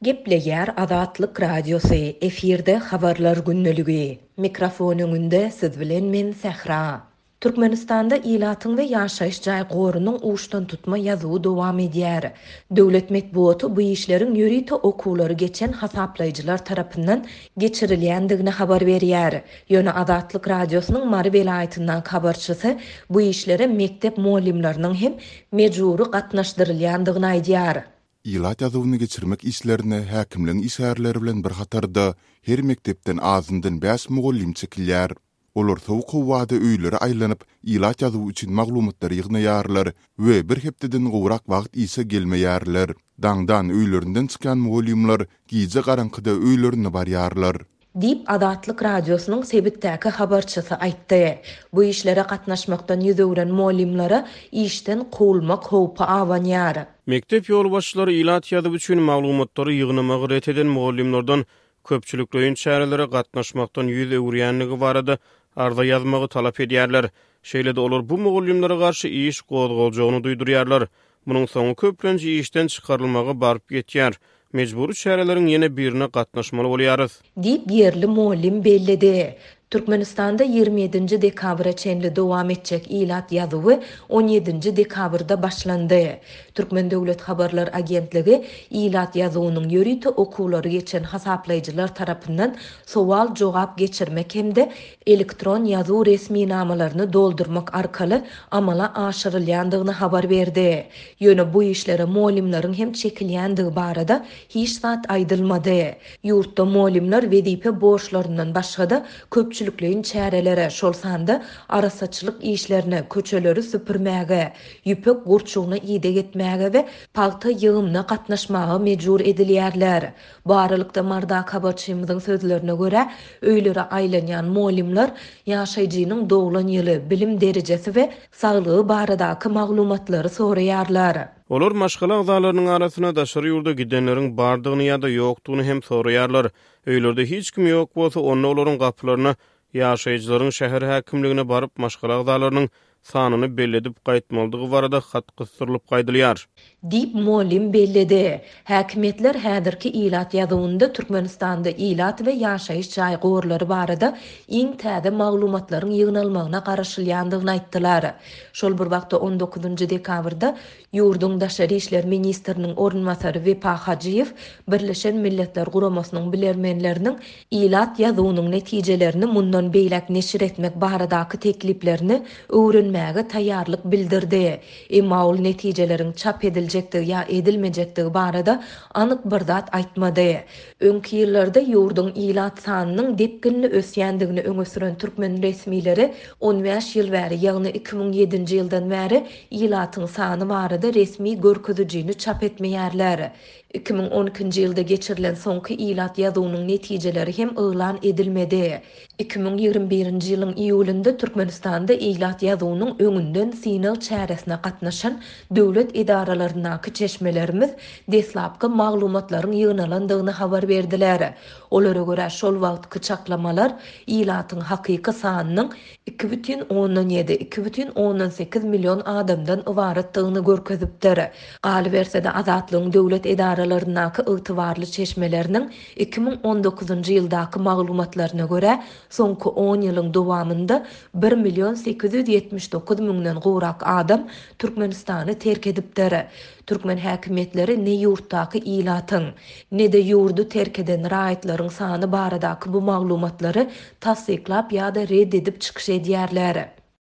Gepleyer Azatlyk Radiosu efirde habarlar günneligi. Mikrofon öňünde siz bilen men Sehra. Türkmenistanda ilatyň we ýaşaýyş jaý gorunyň uşdan tutma ýazygy dowam edýär. Döwlet medeniýeti bu işleriň ýörite okulary geçen hasaplaýjylar tarapyndan geçirilýändigini habar berýär. Ýöne Azatlyk Radiosynyň Mary welaýatyndan habarçysy bu işlere mektep muallimleriniň hem mejburi gatnaşdyrylýandygyny aýdýar. İlat ýazywyny geçirmek işlerine häkimliň işgärleri bilen bir hatarda her mektepden azyndan 5 mugallim çekilýär. Olar sowuk howada öýlere aýlanyp ilat ýazywy üçin maglumatlar ýygnaýarlar we bir hepdeden gowrak wagt ise gelmeýärler. Daňdan öýlerinden çykan mugallimler gize garankyda öýlerine barýarlar. Dip Azatlyk Radiosynyň sebitdäki habarçysy aýtdy. Bu işlere gatnaşmakdan ýüzegren muallimlere işden kowulmak howpy awanýar. Mektep ýolbaşçylary ilat ýazywy üçin maglumatlary ýygnamagy ret eden muallimlerden köpçülikleýin çärelere gatnaşmakdan ýüz öwrýänligi barada arda ýazmagy talap edýärler. Şeýle-de olar bu muallimlere garşy iş gozgaljagyny duýdurýarlar. Munyň soňy köplenji işden çykarylmagy baryp ýetýär. Mejburi çäreleriň ýene birine gatnaşmaly bolýarys. Dip yerli muallim bellidi. Türkmenistanda 27 dekabra çenli dowam etjek ilat ýazywy 17 dekabrda başlandy. Türkmen Döwlet Habarlar Agentligi ilat ýazywynyň ýörite okulary geçen hasaplaýjylar tarapyndan sowal jogap geçirmek hemde elektron ýazyw resmi namalaryny doldurmak arkaly amala aşyrylýandygyny habar berdi. Ýöne bu işlere muallimleriň hem çekilýändigi barada hiç zat aýdylmady. Ýurtda muallimler wezipe borçlaryndan başga köpçülikleýin çärelere şol sanda arasaçylyk işlerine, köçeleri süpürmäge, ýüpek gurçugyna ýyda getmäge we palta ýygymyna gatnaşmagy mejbur edilýärler. Baralykda marda habarçymyzyň sözlerine görä, öýlere aýlanýan muallimler ýaşaýjynyň doglan ýyly, bilim derejesi we saglygy baradaky maglumatlary soraýarlar. Olar maşgala agzalarynyň arasyna daşary ýurda gidenleriň bardygyny ýa-da ýokdugyny hem soraýarlar. Öýlerde hiç kim ýok bolsa, onda olaryň gapylaryna ýaşaýjylaryň şäher häkimligine baryp maşgala agzalarynyň sanyny belledip gaýtmaldygy barada hat gystyrylyp gaýdylýar. Dip muallim belledi. Häkimetler häzirki ilat ýazywynda Türkmenistanda ilat we ýaşaýyş jaý gorlary barada iň täze maglumatlaryň ýygnalmagyna garaşylýandygyny aýtdylar. Şol bir wagtda 19 dekabrda ýurduň daşary işler ministriniň ornmasary Wepa Hajiýew Birleşen Milletler Guramasynyň bilermenleriniň ilat ýazywynyň netijelerini mundan beýlek neşir etmek baradaky tekliplerini öwrenmäge taýýarlyk bildirdi. Emma ol netijeleriň çap ediljekdigi ýa edilmejekdigi barada anyk bir zat aýtmady. Öňki ýyllarda ýurduň ilat sanynyň depkinli ösýändigini öňe süren türkmen resmileri 15 ýyl bäri, ýagny 2007-nji ýyldan bäri ilatyň sany barada resmi görkezijini çap etmeýärler. 2012-nji ýylda geçirilen soňky ilat ýazywynyň netijeleri hem elan edilmedi. 2021-nji ýylyň iýulynda Türkmenistanda ilat ýazywynyň öňünden sinal çäresine gatnaşan döwlet idaralarynyň çeşmelerimiz deslapky maglumatlaryň ýygnalandygyny habar berdiler. Olara görä şol wagtky çaklamalar ilatyň hakyky sanynyň 2,17-2,18 milyon adamdan ibaratdygyny görkezipdir. Galy bersede Azatlygyň döwlet idaralarynyň ygtybarly çeşmeleriniň 2019-njy ýyldaky maglumatlaryna görä soňky 10 ýylyň dowamında 1.879 miňden gowrak adam Türkmenistany terk edipdir. Türkmen häkimetleri ne ýurtdaky ilatyň, ne de ýurdu terk eden raýatlaryň sany baradaky bu maglumatlary tasdiklap ýa-da red edip çykyş edýärler.